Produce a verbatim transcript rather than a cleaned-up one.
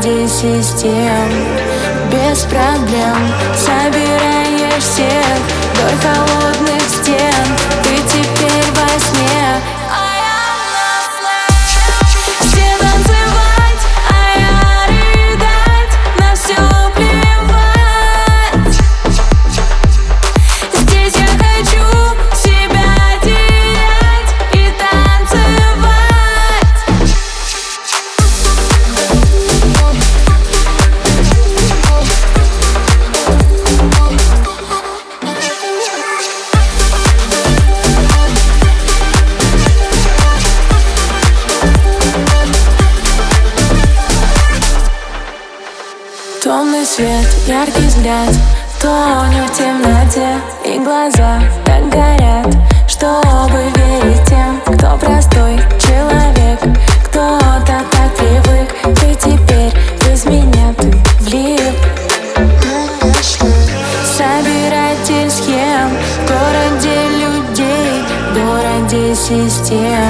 городе систем. Без проблем собираешь всех вдоль холодных стен. Ты теперь во сне, а я на флеш. Все танцевать, а я рыдать, на все плевать. Здесь я хочу себя терять и танцевать. Темный свет, яркий взгляд, тонет в темноте, и глаза так горят, чтобы верить тем, кто простой человек. Кто-то так привык, ты теперь без меня, ты влип. Собиратель схем в городе людей, в городе систем.